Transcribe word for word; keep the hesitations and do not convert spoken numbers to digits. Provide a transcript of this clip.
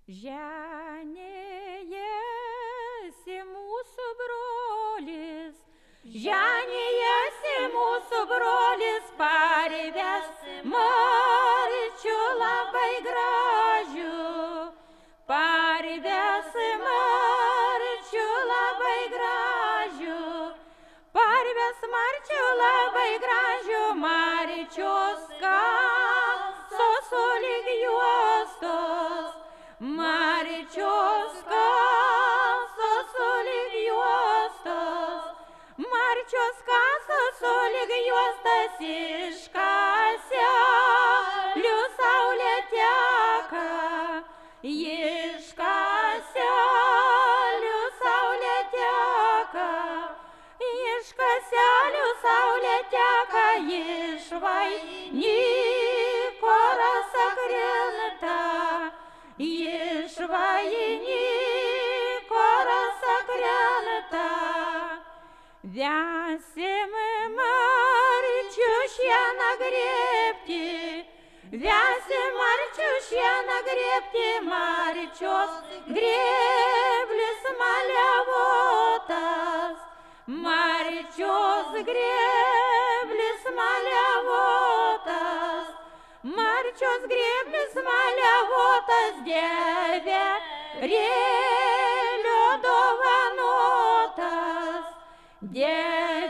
Ženijasi mūsų brolis, ženijasi mūsų brolis, parves Marčių labai gražių, parves Marčių labai gražių, parves Marčių labai gražių, Marčios kasos sulig juostos, Marčios kasos sulig juostos, Marčios kasos sulig juostas iškasė, liu saulė teka, iškasė, liu saulė teka, iškasė, liu saulė teka, iš vainiko rasa krenta, iš vainiko rasa krenta. Vesim Marčių šieną grėbti, vesim Marčių šieną grėbti, Marčios grėblis maliavotas, Marčios grėblis maliavotas, Marčios grėblis maliavotas, dieverėlio dovanotas, dieverėlio